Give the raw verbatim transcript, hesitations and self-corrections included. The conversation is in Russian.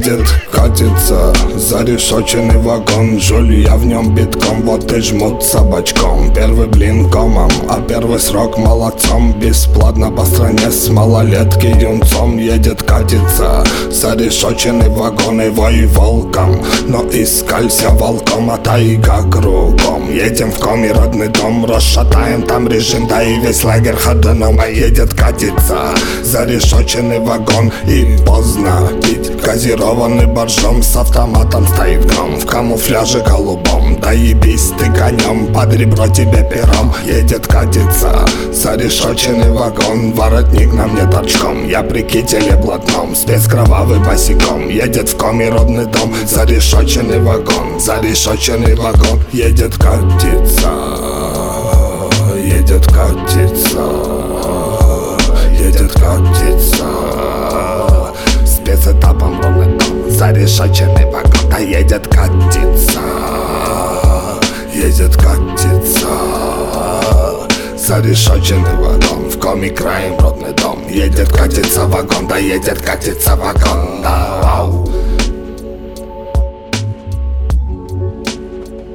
едет, катится зарешоченный вагон. Жулья в нем битком, вот и жмут собачком. Первый блин комом, а первый срок молодцом. Бесплатно по стране с малолетки юнцом. Едет, катится зарешоченный вагон, его и волком. Но искалься волком, а тайга кругом. Едем в коми родный дом, расшатаем там режим, да и весь лагерь ходуном. А едет, катится зарешоченный вагон. И поздно пить газированный боржом. С автоматом стоит гром в камуфляже голубом. Да ебись ты конем, под ребро тебе пером. Едет, катится зарешоченный вагон. Воротник на мне торчком, я при кителе блатном. Спец кровавый босиком, едет в коми родный дом. Зарешоченный вагон, зарешоченный вагон. Едет, катится, едет, катится, едет, катится. Спецэтапом родный дом. Зарешоченный вагон, да едет, катится, едет, катится. Зарешоченный вагон, в коми краем родный дом. Едет, катится вагон, да едет, катится вагон, да.